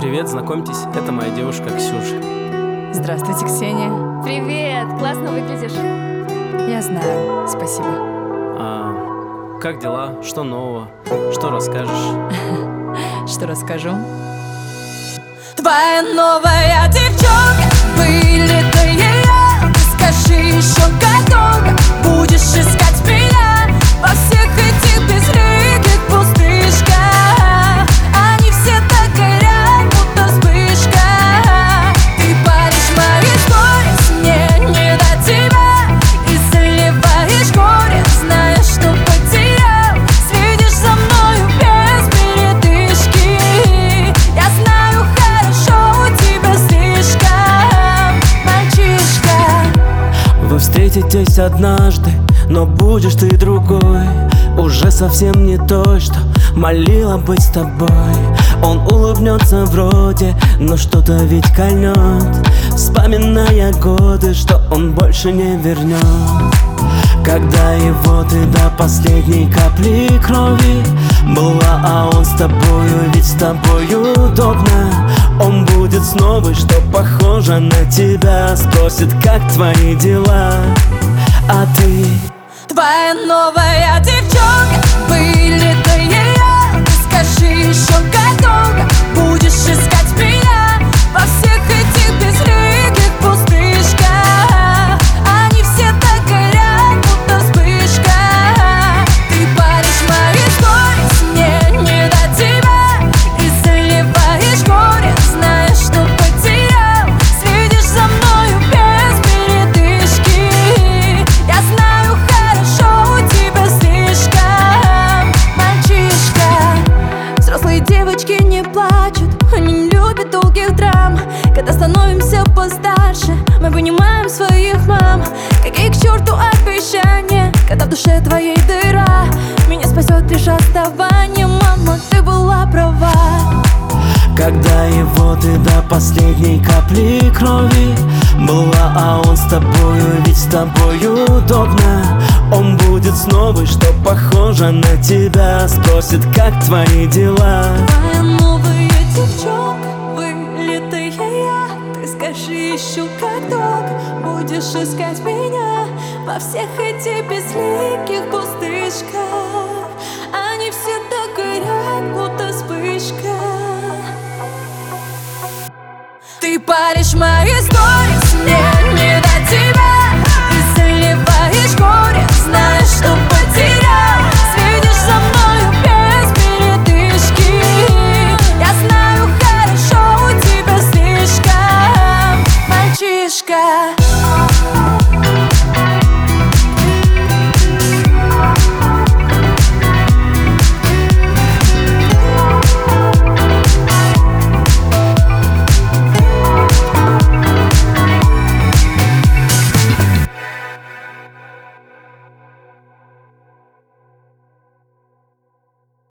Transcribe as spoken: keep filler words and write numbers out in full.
Привет, знакомьтесь, это моя девушка Ксюша. Здравствуйте, Ксения. Привет, классно выглядишь. Я знаю, спасибо. А, как дела? Что нового? Что расскажешь? Что расскажу? Твоя новая девчонка, вылитая я. Скажи еще, как долго будешь искать меня во всех этих безликих пустышках. Они все так горят, будто вспышка. Ты паришь мои сторис, мне не до тебя. И заливаешь горе, зная, что потерял. Следишь за мною без передышки. Я знаю, хорошо, у тебя слишком, мальчишка. Вы встретитесь однажды, но будешь ты другой. Уже совсем не той, что молила быть с тобой. Он улыбнется вроде, но что-то ведь кольнет, вспоминая годы, что он больше не вернет. Когда его ты до последней капли крови была, а он с тобою, ведь с тобою удобно. Он будет с новой, что похоже на тебя, спросит, как твои дела, а ты... Твоя новая девчонка, вылитая я. Скажи еще, как долго будешь искать меня во всех этих безликих пустышках. Они все так горят, будто вспышка. Ты паришь мои сторис, мне не до тебя. И заливаешь горе, зная, что потерял. Следишь за мною без передышки. Я знаю, хорошо, у тебя слишком, мальчишка. Взрослые девочки не плачут, они не любят долгих драм. Когда становимся постарше, мы понимаем своих мам. Какие к черту обещания, когда в душе твоей дыра. Меня спасет лишь расставание, мама, ты была права. Когда его ты до последней капли крови была, а он с тобою, ведь с тобою удобно. Он будет с новой, что похоже на тебя, спросит, как твои дела. Твоя новая девчонка, вылитая я. Ты скажи еще, как долго будешь искать меня во всех этих безликих пустышках. Они все так горят, будто вспышка. Ты паришь мои сторис, мне не до тебя. И заливаешь горе, зная, что потерял. Следишь за мною без передышки. Я знаю, хорошо, у тебя слишком, мальчишка.